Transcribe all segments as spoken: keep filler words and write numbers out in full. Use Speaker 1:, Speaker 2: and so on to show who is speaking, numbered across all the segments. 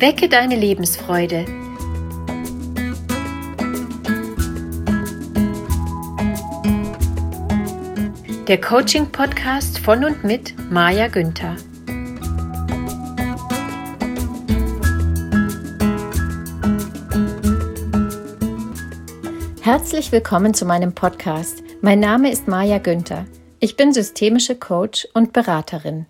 Speaker 1: Wecke deine Lebensfreude. Der Coaching-Podcast von und mit Maja Günther. Herzlich willkommen zu meinem Podcast. Mein Name ist Maja Günther. Ich bin systemische Coach und Beraterin.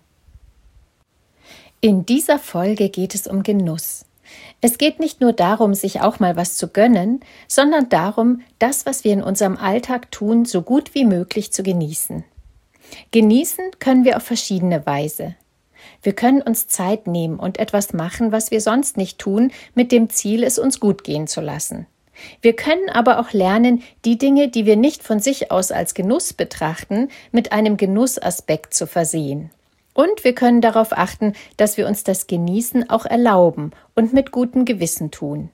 Speaker 1: In dieser Folge geht es um Genuss. Es geht nicht nur darum, sich auch mal was zu gönnen, sondern darum, das, was wir in unserem Alltag tun, so gut wie möglich zu genießen. Genießen können wir auf verschiedene Weise. Wir können uns Zeit nehmen und etwas machen, was wir sonst nicht tun, mit dem Ziel, es uns gut gehen zu lassen. Wir können aber auch lernen, die Dinge, die wir nicht von sich aus als Genuss betrachten, mit einem Genussaspekt zu versehen. Und wir können darauf achten, dass wir uns das Genießen auch erlauben und mit gutem Gewissen tun.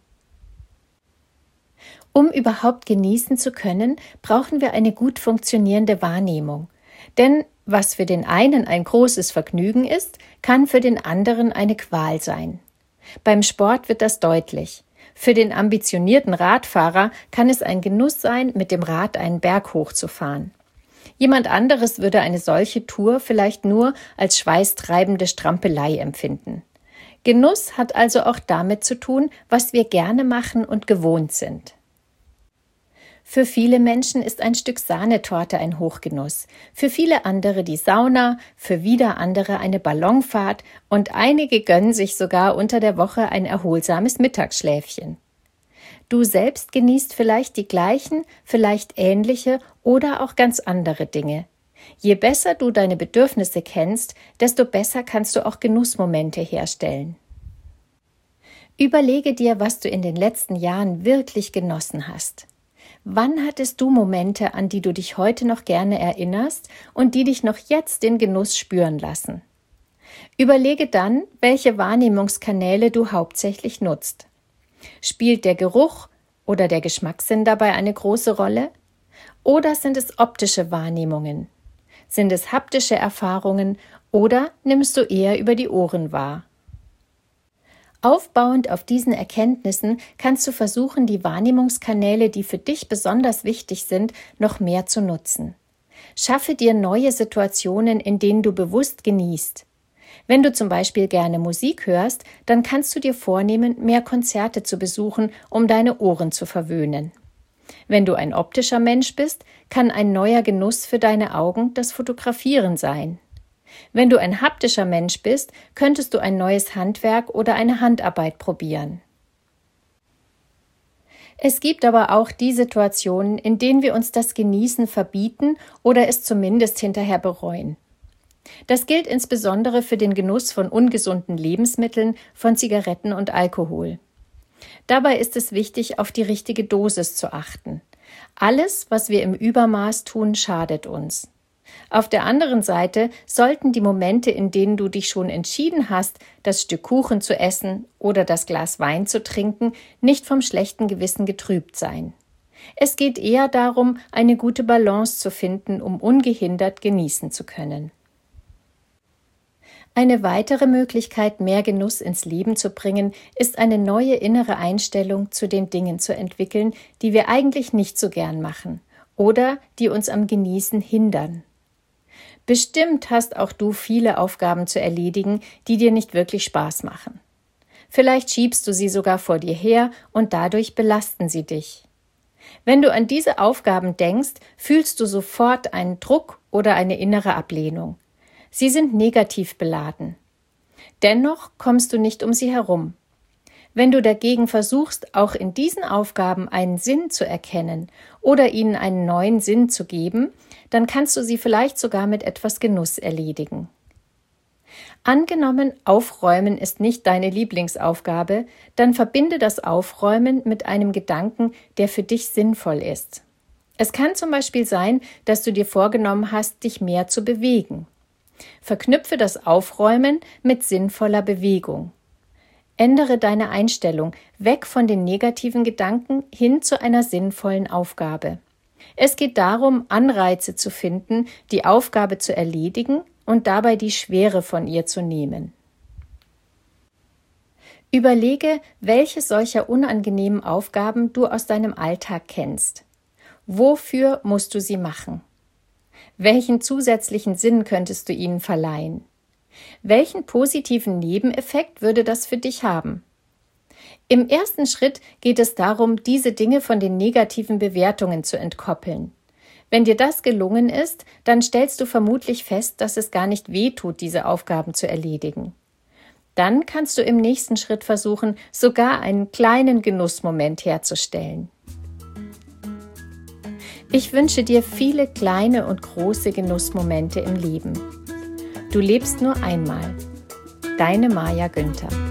Speaker 1: Um überhaupt genießen zu können, brauchen wir eine gut funktionierende Wahrnehmung. Denn was für den einen ein großes Vergnügen ist, kann für den anderen eine Qual sein. Beim Sport wird das deutlich. Für den ambitionierten Radfahrer kann es ein Genuss sein, mit dem Rad einen Berg hochzufahren. Jemand anderes würde eine solche Tour vielleicht nur als schweißtreibende Strampelei empfinden. Genuss hat also auch damit zu tun, was wir gerne machen und gewohnt sind. Für viele Menschen ist ein Stück Sahnetorte ein Hochgenuss, für viele andere die Sauna, für wieder andere eine Ballonfahrt und einige gönnen sich sogar unter der Woche ein erholsames Mittagsschläfchen. Du selbst genießt vielleicht die gleichen, vielleicht ähnliche oder auch ganz andere Dinge. Je besser du deine Bedürfnisse kennst, desto besser kannst du auch Genussmomente herstellen. Überlege dir, was du in den letzten Jahren wirklich genossen hast. Wann hattest du Momente, an die du dich heute noch gerne erinnerst und die dich noch jetzt den Genuss spüren lassen? Überlege dann, welche Wahrnehmungskanäle du hauptsächlich nutzt. Spielt der Geruch oder der Geschmackssinn dabei eine große Rolle? Oder sind es optische Wahrnehmungen? Sind es haptische Erfahrungen oder nimmst du eher über die Ohren wahr? Aufbauend auf diesen Erkenntnissen kannst du versuchen, die Wahrnehmungskanäle, die für dich besonders wichtig sind, noch mehr zu nutzen. Schaffe dir neue Situationen, in denen du bewusst genießt. Wenn du zum Beispiel gerne Musik hörst, dann kannst du dir vornehmen, mehr Konzerte zu besuchen, um deine Ohren zu verwöhnen. Wenn du ein optischer Mensch bist, kann ein neuer Genuss für deine Augen das Fotografieren sein. Wenn du ein haptischer Mensch bist, könntest du ein neues Handwerk oder eine Handarbeit probieren. Es gibt aber auch die Situationen, in denen wir uns das Genießen verbieten oder es zumindest hinterher bereuen. Das gilt insbesondere für den Genuss von ungesunden Lebensmitteln, von Zigaretten und Alkohol. Dabei ist es wichtig, auf die richtige Dosis zu achten. Alles, was wir im Übermaß tun, schadet uns. Auf der anderen Seite sollten die Momente, in denen du dich schon entschieden hast, das Stück Kuchen zu essen oder das Glas Wein zu trinken, nicht vom schlechten Gewissen getrübt sein. Es geht eher darum, eine gute Balance zu finden, um ungehindert genießen zu können. Eine weitere Möglichkeit, mehr Genuss ins Leben zu bringen, ist eine neue innere Einstellung zu den Dingen zu entwickeln, die wir eigentlich nicht so gern machen oder die uns am Genießen hindern. Bestimmt hast auch du viele Aufgaben zu erledigen, die dir nicht wirklich Spaß machen. Vielleicht schiebst du sie sogar vor dir her und dadurch belasten sie dich. Wenn du an diese Aufgaben denkst, fühlst du sofort einen Druck oder eine innere Ablehnung. Sie sind negativ beladen. Dennoch kommst du nicht um sie herum. Wenn du dagegen versuchst, auch in diesen Aufgaben einen Sinn zu erkennen oder ihnen einen neuen Sinn zu geben, dann kannst du sie vielleicht sogar mit etwas Genuss erledigen. Angenommen, Aufräumen ist nicht deine Lieblingsaufgabe, dann verbinde das Aufräumen mit einem Gedanken, der für dich sinnvoll ist. Es kann zum Beispiel sein, dass du dir vorgenommen hast, dich mehr zu bewegen. Verknüpfe das Aufräumen mit sinnvoller Bewegung. Ändere deine Einstellung weg von den negativen Gedanken hin zu einer sinnvollen Aufgabe. Es geht darum, Anreize zu finden, die Aufgabe zu erledigen und dabei die Schwere von ihr zu nehmen. Überlege, welche solcher unangenehmen Aufgaben du aus deinem Alltag kennst. Wofür musst du sie machen? Welchen zusätzlichen Sinn könntest du ihnen verleihen? Welchen positiven Nebeneffekt würde das für dich haben? Im ersten Schritt geht es darum, diese Dinge von den negativen Bewertungen zu entkoppeln. Wenn dir das gelungen ist, dann stellst du vermutlich fest, dass es gar nicht wehtut, diese Aufgaben zu erledigen. Dann kannst du im nächsten Schritt versuchen, sogar einen kleinen Genussmoment herzustellen. Ich wünsche dir viele kleine und große Genussmomente im Leben. Du lebst nur einmal. Deine Maja Günther.